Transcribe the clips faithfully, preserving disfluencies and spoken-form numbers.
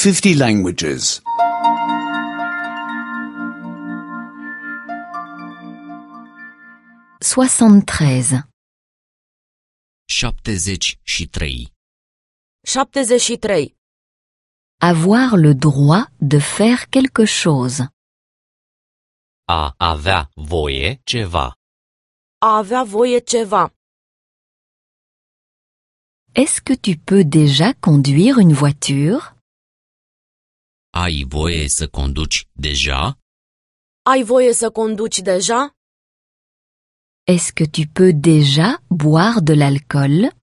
fifty languages. soixante-treize. șaptezeci și trei. șaptezeci și trei. Avoir le droit de faire quelque chose. A avea voie ceva. A avea voie ceva. Est-ce que tu peux déjà conduire une voiture? Ai voie să conduci deja? Ai voie să conduci deja? Est-ce que tu peux déjà boire de l'alcool?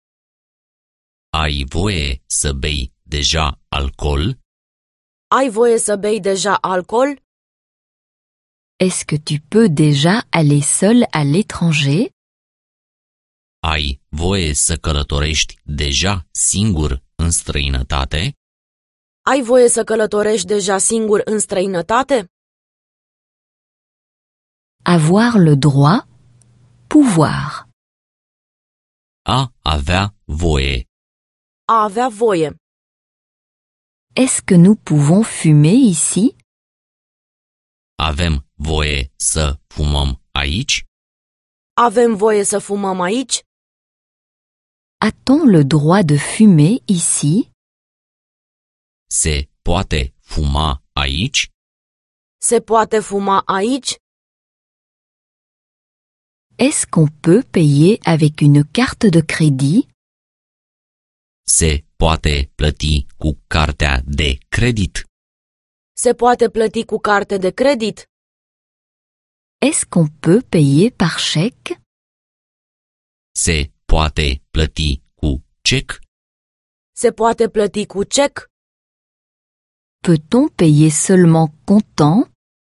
Ai voie să bei deja alcool? Ai voie să bei deja alcool? Est-ce que tu peux déjà aller seul à l'étranger? Ai voie să călătorești deja singur în străinătate? Ai voie să călătorești deja singur în străinătate? Avoir le droit, pouvoir. A avea voie. A avea voie. Est-ce que nous pouvons fumer ici? Avem voie să fumăm aici? Avem voie să fumăm aici? A-t-on le droit de fumer ici? Se poate fuma aici? Se poate fuma aici? Est-ce qu'on peut payer avec une carte de crédit? Se poate plăti cu cartea de credit? Se poate plăti cu carte de credit? Est-ce qu'on peut payer par chèque? Se poate plăti cu cec? Se poate plăti cu cec? Peut-on payer seulement comptant?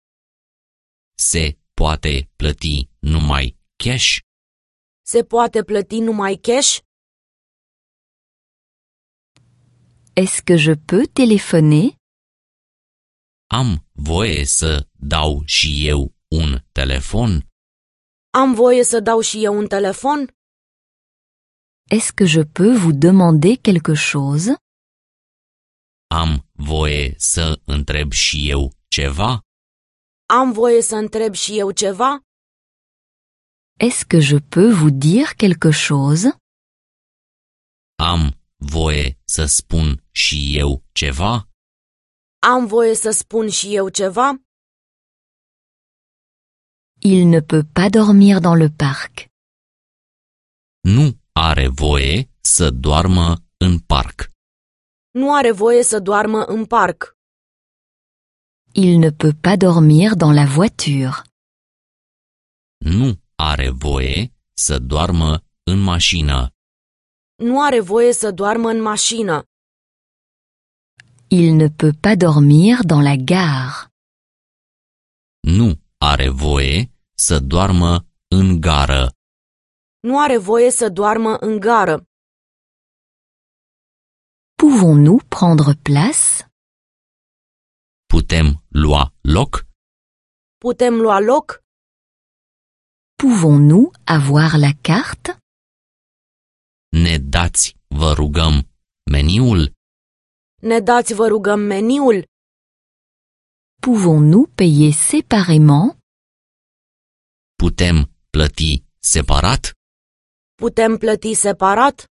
Se poate plăti numai cash? Se poate plăti numai cash? Est-ce que je peux téléphoner? Am voie să dau și eu un telefon? Am voie să dau și eu un telefon? Est-ce que je peux vous demander quelque chose? Am voie să întreb și eu ceva? Am voie să întreb și eu ceva? Est-ce que je peux vous dire quelque chose? Am voie să spun și eu ceva? Am voie să spun și eu ceva? Il ne peut pas dormir dans le parc. Nu are voie să doarmă în parc. Nu are voie să doarmă în parc. Il ne peut pas dormir dans la voiture. Nu are voie să doarmă în mașină. Nu are voie să doarmă în mașină. Il ne peut pas dormir dans la gare. Nu are voie să doarmă în gară. Nu are voie să doarmă în gară. Pouvons-nous prendre place? Putem lua loc? Putem lua loc? Pouvons-nous avoir la carte? Ne dați, vă rugăm, meniul? Ne dați, vă rugăm, meniul? Pouvons-nous payer séparément? Putem plăti separat? Putem plăti separat?